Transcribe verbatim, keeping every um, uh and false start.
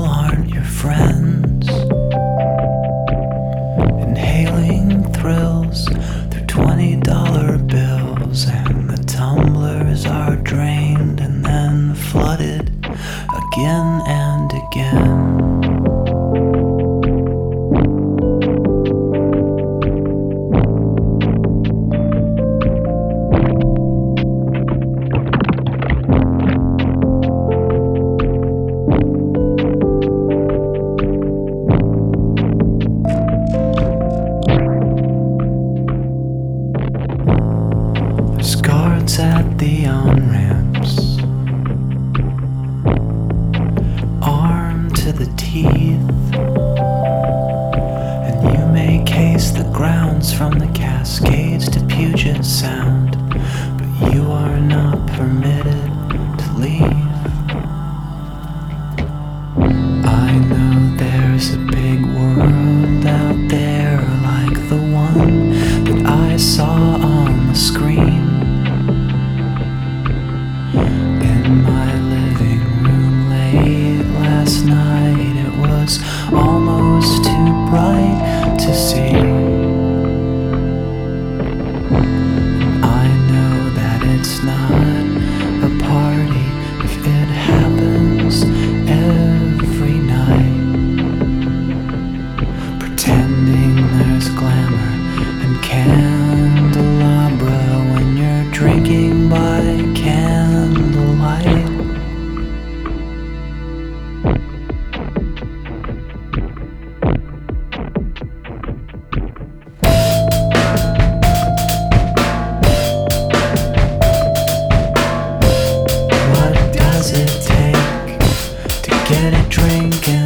aren't your friends, inhaling thrills through twenty dollar bills, and the tumblers are drained and then flooded again and again. There's guards at the on-ramps, armed to the teeth, and you may case the grounds from the Cascades to Puget Sound, but you are not permitted to leave. I know there's a big world out there like the one that I saw on the screen. In my living room late last night, it was almost too bright to see. I know that it's not a party if it happens every night, pretending there's glamour and candelabra when you're drinking by candlelight. What does it take to get it drinking?